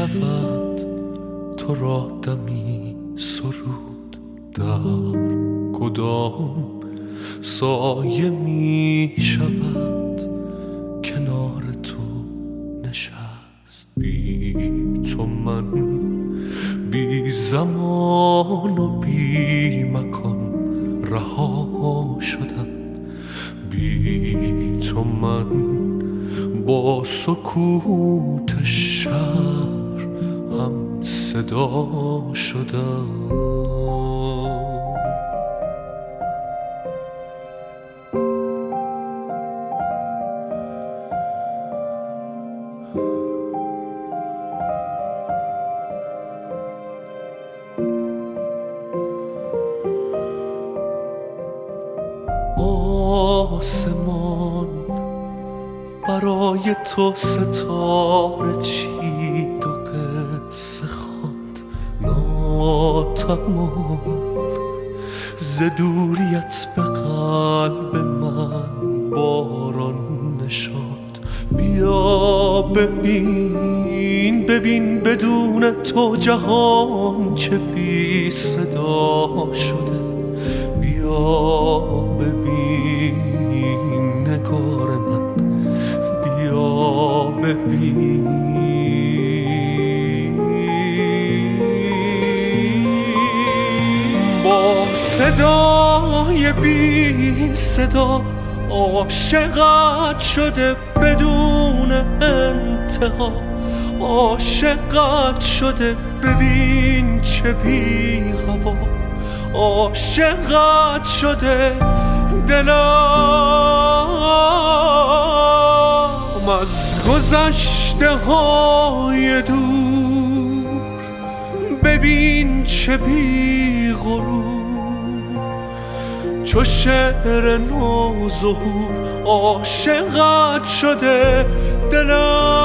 شود تو را دمی سرود، در کدام سایه می شود کنار تو نشست. بی تو من بی زمان و بی مکان رها شدم، بی تو من با سکوت شهر هم صدا شدم. آسمان برای تو ستاره چید و قصه خواند، ناتمام ز دوریت به قلب من باران نشاند. بیا ببین ببین بدون تو جهان چه بی صدا شده. بیا ببین نگار من، بیا ببین. با صدای بی صدا عاشقت شده بدون انتها، عاشقت شده ببین چه بی هوا، عاشقت شده دلم از گذشته های دور. ببین چه بی غرور چو شعر نو ظهور، عاشقت شده دلم